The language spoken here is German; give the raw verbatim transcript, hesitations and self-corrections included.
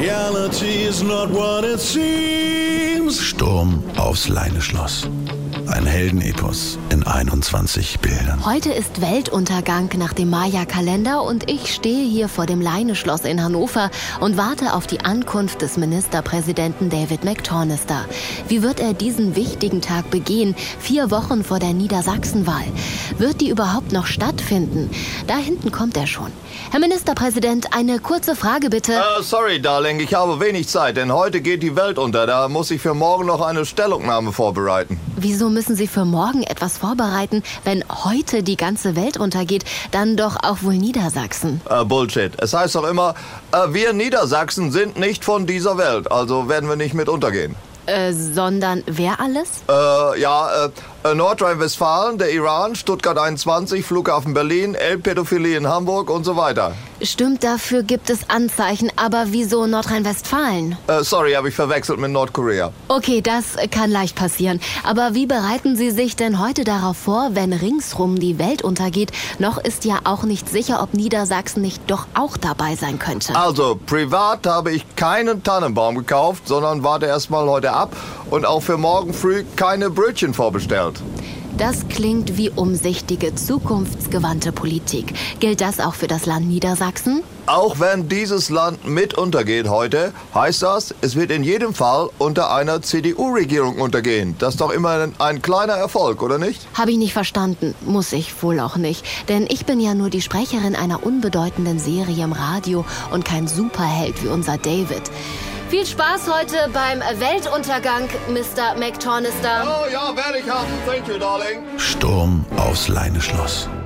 Reality is not what it seems. Sturm aufs Leineschloss. Ein Heldenepos in einundzwanzig Bildern. Heute ist Weltuntergang nach dem Maya-Kalender und ich stehe hier vor dem Leineschloss in Hannover und warte auf die Ankunft des Ministerpräsidenten David McTornister. Wie wird er diesen wichtigen Tag begehen, vier Wochen vor der Niedersachsenwahl? Wird die überhaupt noch stattfinden? Da hinten kommt er schon. Herr Ministerpräsident, eine kurze Frage bitte. Uh, sorry, Darling, ich habe wenig Zeit, denn heute geht die Welt unter. Da muss ich für morgen noch eine Stellungnahme vorbereiten. Wieso müssen Sie für morgen etwas vorbereiten, wenn heute die ganze Welt untergeht? Dann doch auch wohl Niedersachsen. Uh, Bullshit. Es heißt doch immer, uh, wir Niedersachsen sind nicht von dieser Welt, also werden wir nicht mit untergehen. Äh, sondern wer alles? Äh, ja, äh, Nordrhein-Westfalen, der Iran, Stuttgart einundzwanzig, Flughafen Berlin, Elbpädophilie in Hamburg und so weiter. Stimmt, dafür gibt es Anzeichen, aber wieso Nordrhein-Westfalen? Äh, sorry, habe ich verwechselt mit Nordkorea. Okay, das kann leicht passieren. Aber wie bereiten Sie sich denn heute darauf vor, wenn ringsrum die Welt untergeht? Noch ist ja auch nicht sicher, ob Niedersachsen nicht doch auch dabei sein könnte. Also, privat habe ich keinen Tannenbaum gekauft, sondern warte erstmal heute ab und auch für morgen früh keine Brötchen vorbestellt. Das klingt wie umsichtige, zukunftsgewandte Politik. Gilt das auch für das Land Niedersachsen? Auch wenn dieses Land mit untergeht heute, heißt das, es wird in jedem Fall unter einer C D U-Regierung untergehen. Das ist doch immer ein kleiner Erfolg, oder nicht? Habe ich nicht verstanden. Muss ich wohl auch nicht. Denn ich bin ja nur die Sprecherin einer unbedeutenden Serie im Radio und kein Superheld wie unser David. Viel Spaß heute beim Weltuntergang, Mister McTornister. Oh ja, werde ich haben. Thank you, darling. Sturm aufs Leineschloss.